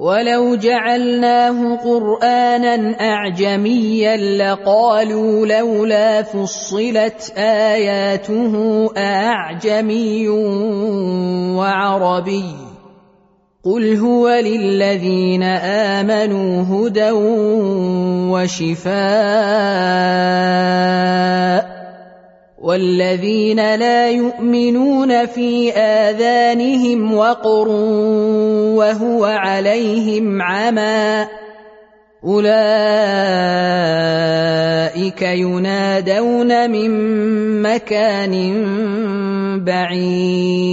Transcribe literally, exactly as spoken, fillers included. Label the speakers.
Speaker 1: ولو جعلناه قرآنا أعجميا لقالوا لولا فصلت آياته أعجمي وعربي قل هو للذين آمنوا هدى وشفاء والذين لا يؤمنون في آذانهم وقر وهو عليهم عمى أولئك ينادون من مكان بعيد.